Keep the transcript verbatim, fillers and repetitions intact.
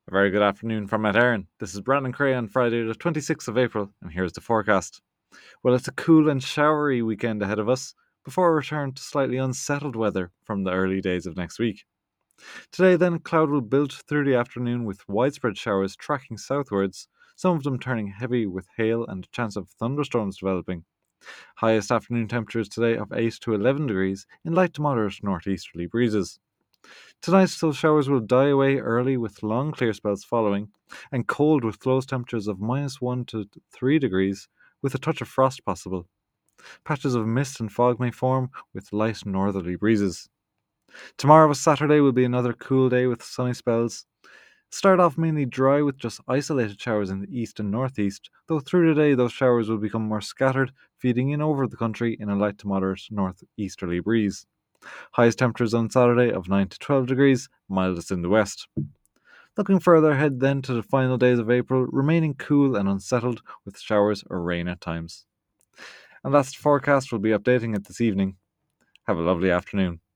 A very good afternoon from Mount Erin. This is Brandon Cray on Friday, the twenty-sixth of April, and here's the forecast. Well, it's a cool and showery weekend ahead of us, before a return to slightly unsettled weather from the early days of next week. Today, then, cloud will build through the afternoon with widespread showers tracking southwards, some of them turning heavy with hail and a chance of thunderstorms developing. Highest afternoon temperatures today of eight to eleven degrees in light to moderate northeasterly breezes. Tonight, those showers will die away early with long clear spells following, and cold with lowest temperatures of minus one to three degrees, with a touch of frost possible. Patches of mist and fog may form with light northerly breezes. Tomorrow, Saturday, will be another cool day with sunny spells. Start off mainly dry with just isolated showers in the east and northeast, though through the day those showers will become more scattered, feeding in over the country in a light to moderate northeasterly breeze. Highest temperatures on Saturday of nine to twelve degrees, mildest in the west. Looking further ahead then to the final days of April, remaining cool and unsettled with showers or rain at times. And that's the forecast. We'll be updating it this evening. Have a lovely afternoon.